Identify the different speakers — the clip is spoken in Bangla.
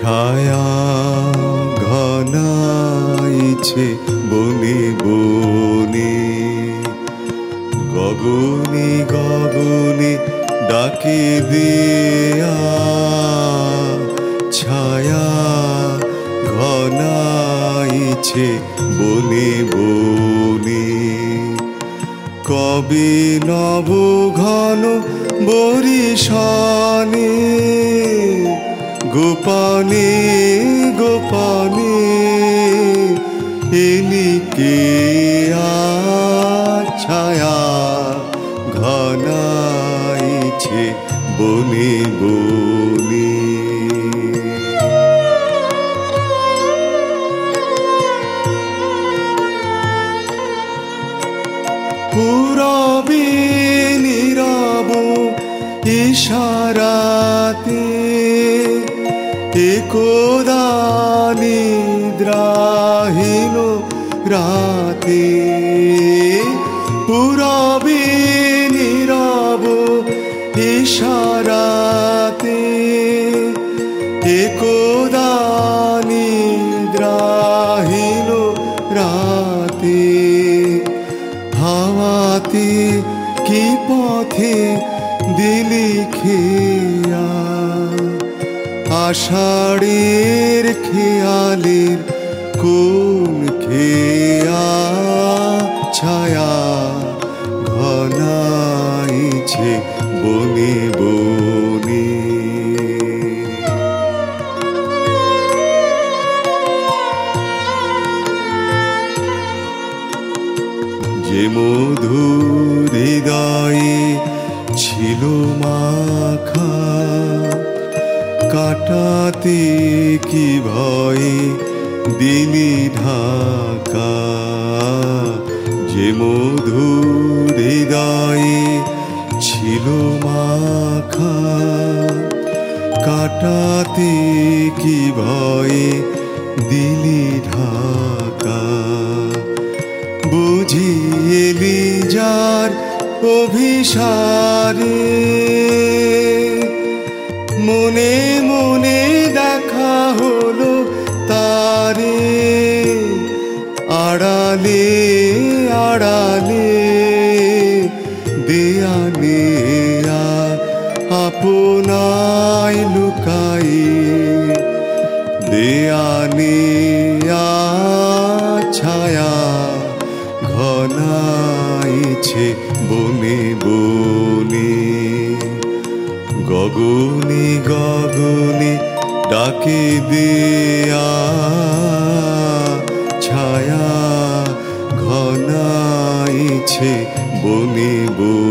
Speaker 1: ছায়া ঘনাইছে বনে বনে, গগনে গগনে ডাকে দেয়া। ছায়া ঘনাইছে বনে বনে, কবে নব ঘন বরিশানে, গোপনে গোপনে এলিকে ছায়া ঘনাইছে বনে বনে। পূরবে নীরব ইশারাতে, একদা নিদ্রাহীন রাতে। পূরবে নীরব ইশারাতে, একদা নিদ্রাহীন রাতে। হাওয়াতে কি পথে দিলি খেয়া, আষাঢ়ের খেয়ালের কোন খেয়া। ছায়া ঘনাইছে বনে বনে, যে মধুর হৃদয়ে ছিল মাখা, কাটাতে কি ভয়ে দিলি ঢাকা। যে মধুর হৃদয়ে ছিল মাখা, কাটাতে কি ভয়ে দিলি ঢাকা। বুঝিলি যার অভিসারে, মনে মনে দেখা হলো তারে। আড়ালে আড়ালে দেয়ালে আপনায় লুকাই, দেয়ালে ছায়া ঘনাইছে বনে বনে। গগনে গগনে ডাকে দেয়া, ছায়া ঘনাইছে বনে বনে।